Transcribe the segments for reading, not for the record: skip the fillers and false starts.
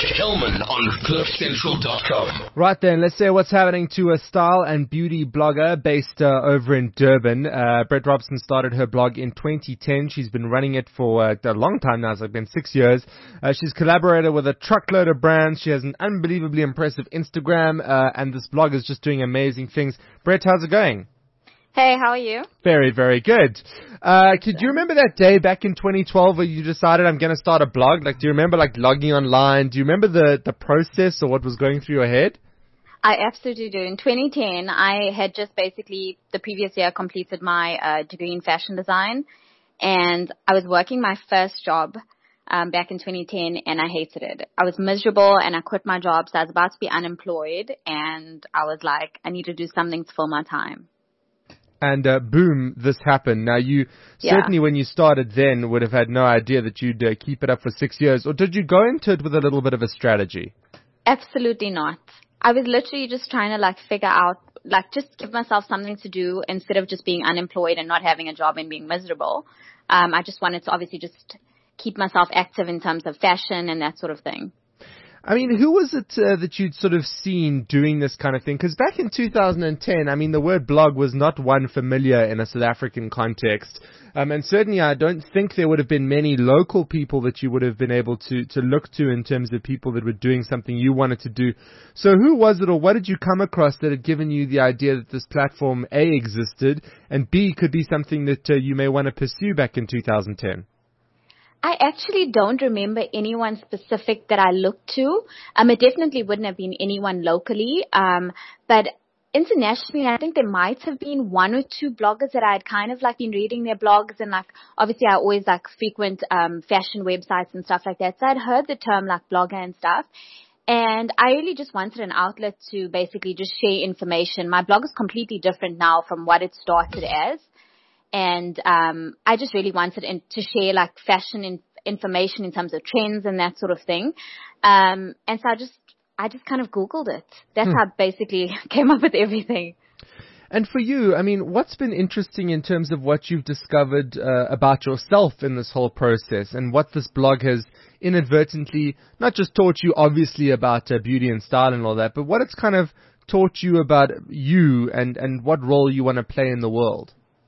Hillman on CliffCentral.com. Right then, let's say what's happening to a style and beauty blogger based over in Durban. Brett Robson started her blog in 2010. She's been running it for a long time now. It's like been 6 years. She's collaborated with a truckload of brands. She has an unbelievably impressive Instagram, and this blog is just doing amazing things. Brett, how's it going? Hey, how are you? Very, very good. Could you remember that day back in 2012 where you decided I'm going to start a blog? Like, do you remember like logging online? Do you remember the process or what was going through your head? I absolutely do. In 2010, I had just basically the previous year completed my degree in fashion design, and I was working my first job back in 2010, and I hated it. I was miserable, and I quit my job, so I was about to be unemployed, and I was like, I need to do something to fill my time. And boom, this happened. Now, you certainly, when you started then, would have had no idea that you'd keep it up for 6 years. Or did you go into it with a little bit of a strategy? Absolutely not. I was literally just trying to like figure out, like just give myself something to do instead of just being unemployed and not having a job and being miserable. I just wanted to obviously just keep myself active in terms of fashion and that sort of thing. I mean, who was it that you'd sort of seen doing this kind of thing? Because back in 2010, I mean, the word blog was not one familiar in a South African context. And certainly I don't think there would have been many local people that you would have been able to look to in terms of people that were doing something you wanted to do. So who was it, or what did you come across that had given you the idea that this platform, A, existed, and B, could be something that you may want to pursue back in 2010? I actually don't remember anyone specific that I looked to. It definitely wouldn't have been anyone locally. But internationally, I think there might have been one or two bloggers that I had kind of like been reading their blogs, and like obviously I always like frequent fashion websites and stuff like that. So I'd heard the term like blogger and stuff. And I really just wanted an outlet to basically just share information. My blog is completely different now from what it started as. And I just really wanted to share like fashion information in terms of trends and that sort of thing. And so I just kind of Googled it. That's how I basically came up with everything. And for you, I mean, what's been interesting in terms of what you've discovered about yourself in this whole process, and what this blog has inadvertently not just taught you obviously about beauty and style and all that, but what it's kind of taught you about you and what role you want to play in the world?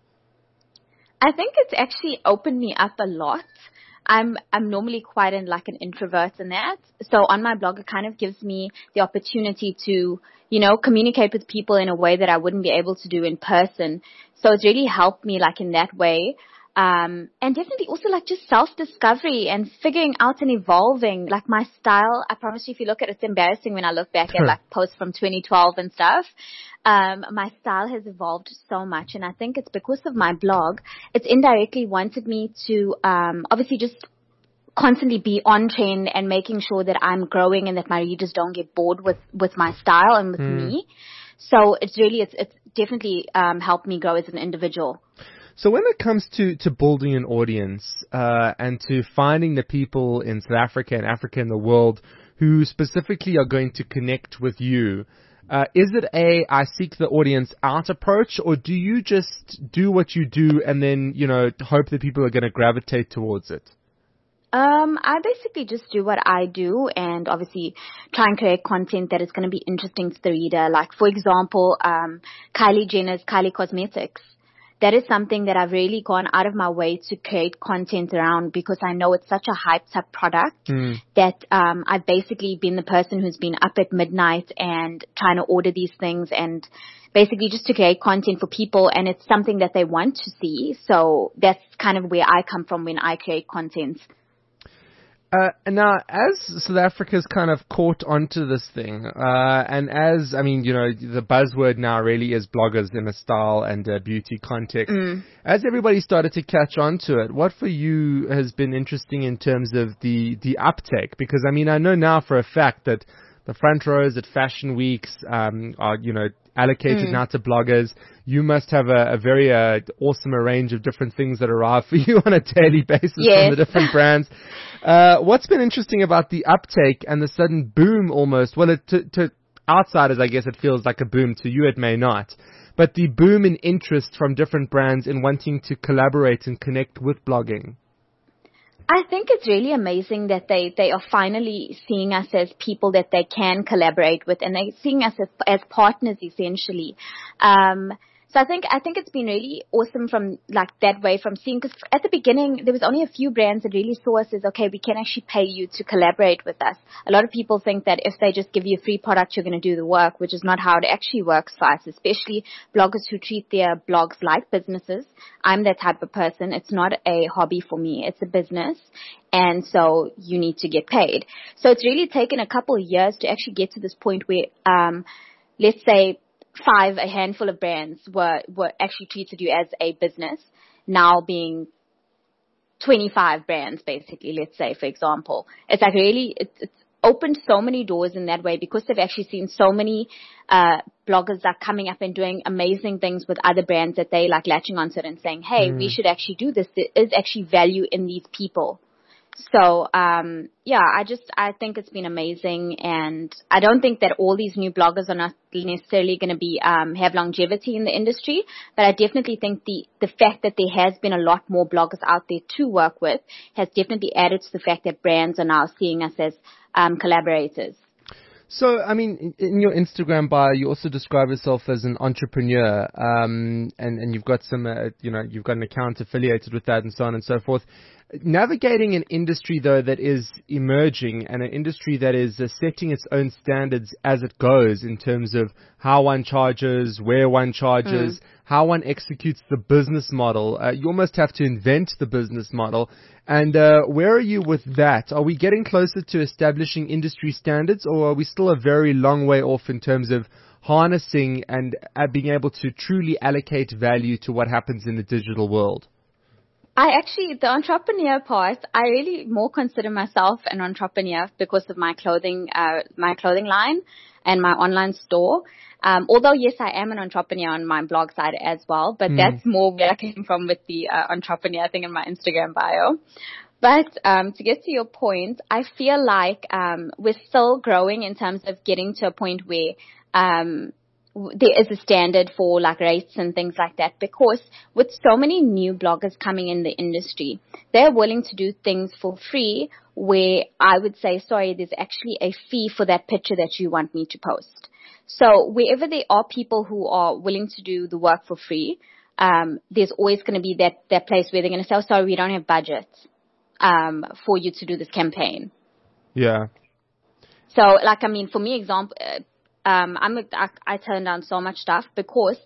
I think it's actually opened me up a lot. I'm normally quite like an introvert in that. So on my blog, it kind of gives me the opportunity to, you know, communicate with people in a way that I wouldn't be able to do in person. So it's really helped me like in that way. And definitely also like just self-discovery and figuring out and evolving like my style. I promise you, if you look at it, it's embarrassing when I look back at like posts from 2012 and stuff. My style has evolved so much, and I think it's because of my blog. It's indirectly wanted me to, obviously just constantly be on trend and making sure that I'm growing and that my readers don't get bored with my style and with me. So it's definitely, helped me grow as an individual. So when it comes to building an audience and to finding the people in South Africa and Africa and the world who specifically are going to connect with you, is it I seek the audience out approach, or do you just do what you do and then, you know, hope that people are going to gravitate towards it? I basically just do what I do and obviously try and create content that is going to be interesting to the reader. Like, for example, Kylie Jenner's Kylie Cosmetics. That is something that I've really gone out of my way to create content around, because I know it's such a hyped up product that I've basically been the person who's been up at midnight and trying to order these things, and basically just to create content for people, and it's something that they want to see. So that's kind of where I come from when I create content. Now, as South Africa's kind of caught onto this thing, and as, I mean, you know, the buzzword now really is bloggers in a style and beauty context. As everybody started to catch on to it, what for you has been interesting in terms of the uptake? Because, I mean, I know now for a fact that the front rows at fashion weeks are, you know, allocated now to bloggers. You must have a very awesome range of different things that arrive for you on a daily basis from the different brands. What's been interesting about the uptake and the sudden boom almost? Well, to outsiders, I guess it feels like a boom. To you, it may not. But the boom in interest from different brands in wanting to collaborate and connect with blogging. I think it's really amazing that they are finally seeing us as people that they can collaborate with, and they're seeing us as partners essentially. So I think it's been really awesome from like that way, from seeing, because at the beginning there was only a few brands that really saw us as, okay, we can actually pay you to collaborate with us. A lot of people think that if they just give you a free product, you're going to do the work, which is not how it actually works for us, especially bloggers who treat their blogs like businesses. I'm that type of person. It's not a hobby for me. It's a business. And so you need to get paid. So it's really taken a couple of years to actually get to this point where, let's say, a handful of brands were actually treated you as a business, now being 25 brands basically, let's say, for example. It's like really, it's opened so many doors in that way, because they've actually seen so many bloggers are coming up and doing amazing things with other brands that they like latching onto it and saying, hey, we should actually do this. There is actually value in these people. So, yeah, I think it's been amazing, and I don't think that all these new bloggers are not necessarily going to be, have longevity in the industry, but I definitely think the fact that there has been a lot more bloggers out there to work with has definitely added to the fact that brands are now seeing us as, collaborators. So, I mean, in your Instagram bio, you also describe yourself as an entrepreneur, and you've got some, you've got an account affiliated with that and so on and so forth. Navigating an industry, though, that is emerging, and an industry that is setting its own standards as it goes in terms of how one charges, where one charges, how one executes the business model. You almost have to invent the business model. And where are you with that? Are we getting closer to establishing industry standards, or are we still a very long way off in terms of harnessing and being able to truly allocate value to what happens in the digital world? The entrepreneur part, I really more consider myself an entrepreneur because of my clothing line and my online store. Although yes, I am an entrepreneur on my blog side as well, but that's more where I came from with the entrepreneur thing in my Instagram bio. But to get to your point, I feel like we're still growing in terms of getting to a point where there is a standard for like rates and things like that, because with so many new bloggers coming in the industry, they're willing to do things for free, where I would say, sorry, there's actually a fee for that picture that you want me to post. So wherever there are people who are willing to do the work for free, there's always going to be that place where they're going to say, oh, sorry, we don't have budget for you to do this campaign. Yeah. So like, I mean, for me, example, I turn down so much stuff because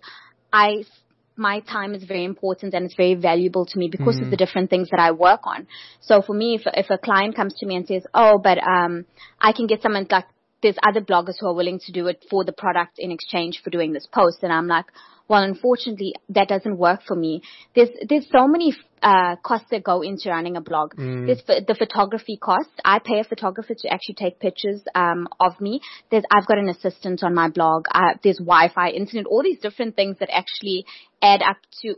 my time is very important and it's very valuable to me because of the different things that I work on. So for me, if a client comes to me and says, oh, but I can get someone, like there's other bloggers who are willing to do it for the product in exchange for doing this post, and I'm like, well, unfortunately, that doesn't work for me. There's so many costs that go into running a blog. There's the photography cost. I pay a photographer to actually take pictures of me. I've got an assistant on my blog. There's Wi-Fi, internet, all these different things that actually add up to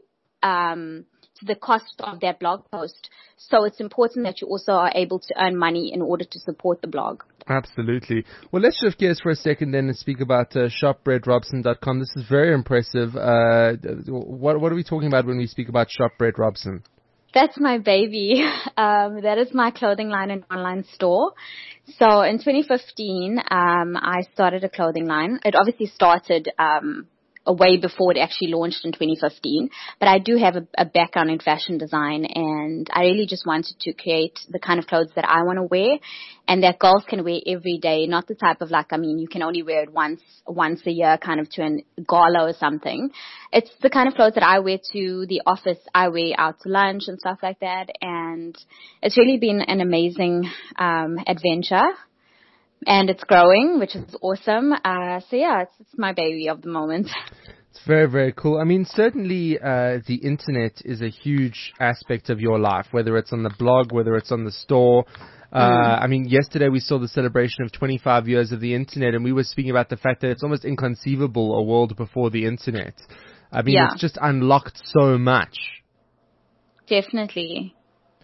the cost of that blog post. So it's important that you also are able to earn money in order to support the blog. Absolutely. Well, let's shift gears for a second then and speak about shopbreadrobson.com. This is very impressive. What are we talking about when we speak about Shop Bread Robson? That's my baby. That is my clothing line and online store. So in 2015, I started a clothing line. It obviously started way before it actually launched in 2015. But I do have a background in fashion design, and I really just wanted to create the kind of clothes that I want to wear and that girls can wear every day, not the type of you can only wear it once a year kind of to a gala or something. It's the kind of clothes that I wear to the office, I wear out to lunch and stuff like that. And it's really been an amazing adventure. And it's growing, which is awesome. So yeah, it's my baby of the moment. It's very, very cool. I mean, certainly the internet is a huge aspect of your life, whether it's on the blog, whether it's on the store. I mean, yesterday we saw the celebration of 25 years of the internet, and we were speaking about the fact that it's almost inconceivable a world before the internet. I mean, It's just unlocked so much. Definitely.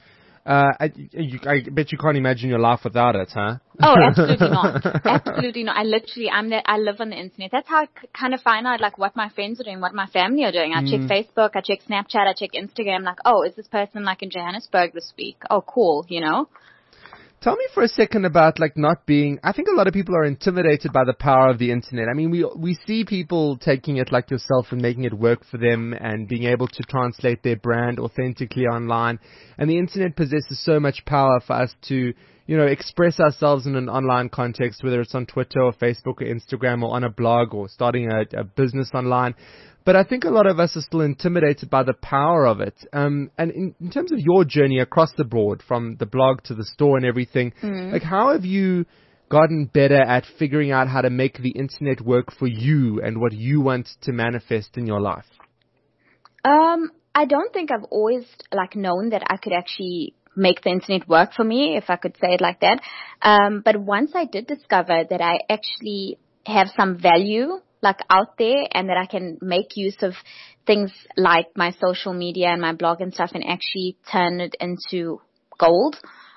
I bet you can't imagine your life without it, huh? Oh, absolutely not. Absolutely not. I live on the internet. That's how I kind of find out, like, what my friends are doing, what my family are doing. I check Facebook, I check Snapchat, I check Instagram, like, oh, is this person, like, in Johannesburg this week? Oh, cool, you know? Tell me for a second about, like, not being, I think a lot of people are intimidated by the power of the internet. I mean, we see people taking it like yourself and making it work for them and being able to translate their brand authentically online. And the internet possesses so much power for us to, you know, express ourselves in an online context, whether it's on Twitter or Facebook or Instagram or on a blog or starting a business online. But I think a lot of us are still intimidated by the power of it. And in terms of your journey across the board, from the blog to the store and everything, like, how have you gotten better at figuring out how to make the internet work for you and what you want to manifest in your life? I don't think I've always, like, known that I could actually make the internet work for me, if I could say it like that. But once I did discover that I actually have some value, like, out there, and that I can make use of things like my social media and my blog and stuff and actually turn it into gold,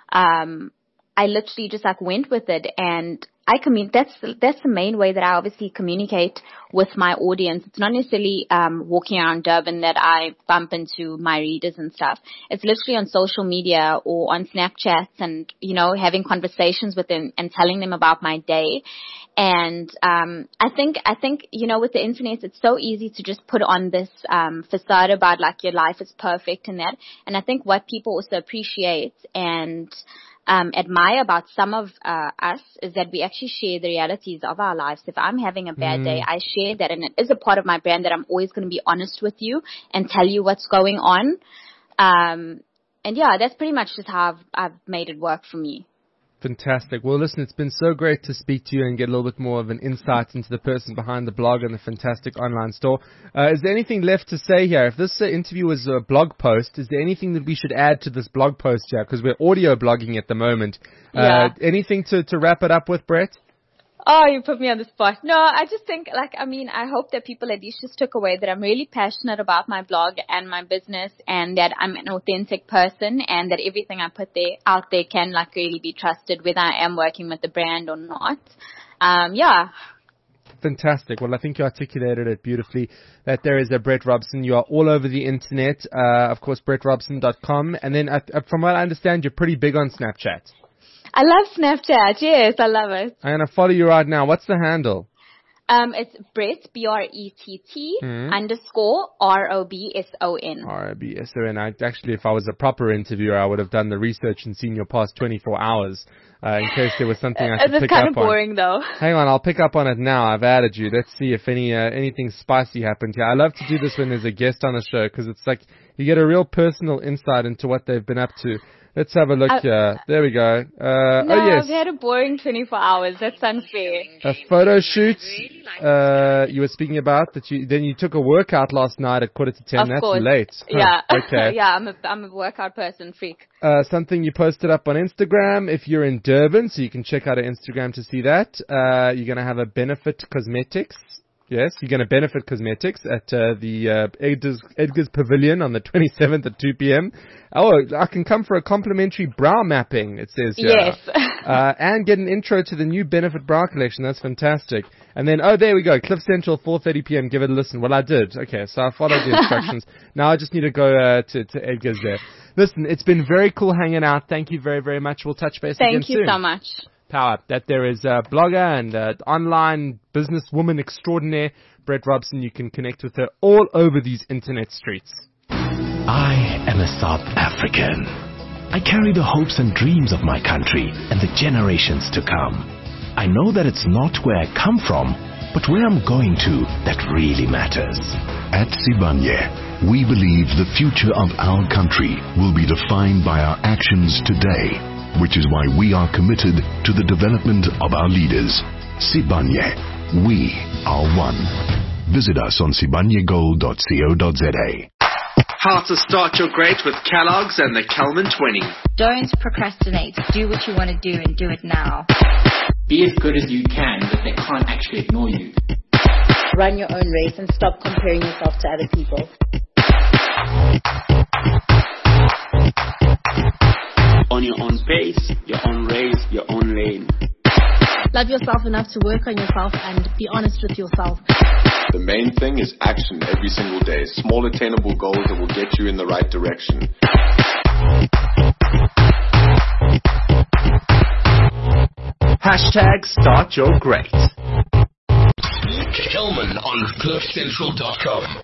I literally just, like, went with it, and that's the main way that I obviously communicate with my audience. It's not necessarily walking around Durban that I bump into my readers and stuff. It's literally on social media or on Snapchat and, you know, having conversations with them and telling them about my day. And I think, you know, with the internet, it's so easy to just put on this facade about, like, your life is perfect and that. And I think what people also appreciate and admire about some of us is that we actually share the realities of our lives. If I'm having a bad day, I share that, and it is a part of my brand that I'm always going to be honest with you and tell you what's going on. And yeah, that's pretty much just how I've made it work for me. Fantastic. Well, listen, it's been so great to speak to you and get a little bit more of an insight into the person behind the blog and the fantastic online store. Is there anything left to say here? If this interview was a blog post, is there anything that we should add to this blog post here? Because we're audio blogging at the moment. Anything to wrap it up with, Brett? Oh, you put me on the spot. No, I just think, like, I mean, I hope that people at least just took away that I'm really passionate about my blog and my business, and that I'm an authentic person, and that everything I put out there can, like, really be trusted, whether I am working with the brand or not. Yeah. Fantastic. Well, I think you articulated it beautifully, that there is a Brett Robson. You are all over the internet. Of course, brettrobson.com. And then from what I understand, you're pretty big on Snapchat. I love Snapchat. Yes, I love it. I'm going to follow you right now. What's the handle? It's Brett, BRETT _ ROBSON. ROBSON. Actually, if I was a proper interviewer, I would have done the research and seen your past 24 hours in case there was something I could pick up on. It's kind of boring, though. Hang on, I'll pick up on it now. I've added you. Let's see if anything spicy happened here. I love to do this when there's a guest on the show, because it's like you get a real personal insight into what they've been up to. Let's have a look here. There we go. No, oh yes. I've had a boring 24 hours. That's unfair. A photo shoot you were speaking about, that you took a workout last night at 10:15. That's course. Late. Yeah. Okay. Yeah, I'm a workout person, freak. Something you posted up on Instagram if you're in Durban, so you can check out our Instagram to see that. You're going to have a Benefit Cosmetics. Yes, you're going to Benefit Cosmetics at the Edgar's Pavilion on the 27th at 2 p.m. Oh, I can come for a complimentary brow mapping, it says here. Yes. And get an intro to the new Benefit Brow Collection. That's fantastic. And then, there we go. Cliff Central, 4:30 p.m. Give it a listen. Well, I did. Okay, so I followed the instructions. Now I just need to go to Edgar's there. Listen, it's been very cool hanging out. Thank you very, very much. We'll touch base again soon. Thank you so much. Power. That there is a blogger and online businesswoman extraordinaire, Brett Robson. You can connect with her all over these internet streets. I am a South African. I carry the hopes and dreams of my country and the generations to come. I know that it's not where I come from, but where I'm going to that really matters. At Sibanye, we believe the future of our country will be defined by our actions today, which is why we are committed to the development of our leaders. Sibanye, we are one. Visit us on sibanyegold.co.za. How to start your great with Kellogg's and the Kelman 20. Don't procrastinate. Do what you want to do and do it now. Be as good as you can, but they can't actually ignore you. Run your own race and stop comparing yourself to other people. on your own pace, your own race, your own lane. Love yourself enough to work on yourself and be honest with yourself. The main thing is action every single day. Small attainable goals that will get you in the right direction. Hashtag Start Your Great. Kelman on CliffCentral.com.